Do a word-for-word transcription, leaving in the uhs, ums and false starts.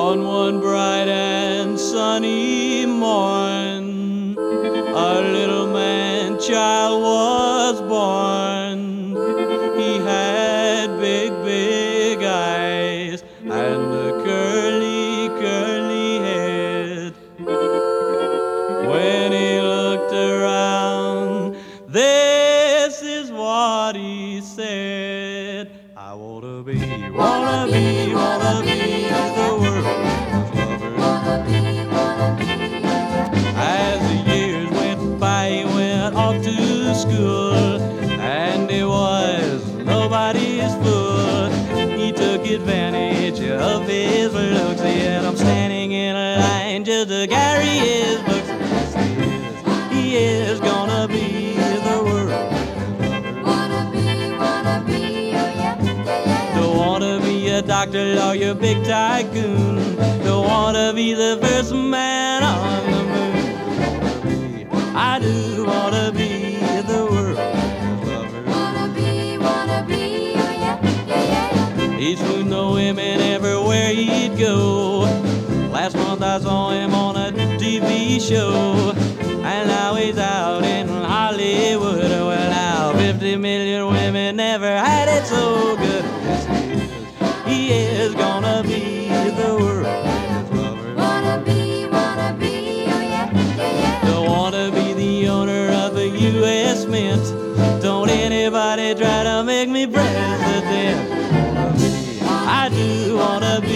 On one bright and sunny morn, a little man-child was born. He had big, big eyes and a curly, curly head. When he looked around, this is what he said: I wanna be, wanna be, wanna be the world's lover. As the years went by, he went off to school, and he was nobody's fool. He took advantage of his looks, yet I'm standing in a line just to carry his books. He is gonna be the world's lover. Wanna be, wanna be, oh yeah, yeah, yeah. Don't wanna be a doctor, lawyer, big tycoon. Don't wanna be the first man on the moon. Wanna be, I do wanna be the world's lover. Wanna be, wanna be, oh yeah, yeah, yeah. He'd swoon the women everywhere he'd go. Last month I saw him on a T V show, and now he's out in Hollywood. Well, now fifty million women never had it so good. Yes, he is. He is gonna be the world's lover. Wanna be, wanna be, oh yeah, yeah, yeah. Don't wanna be the owner of a U S Mint. Don't anybody try to make me president. Wanna be, I do wanna be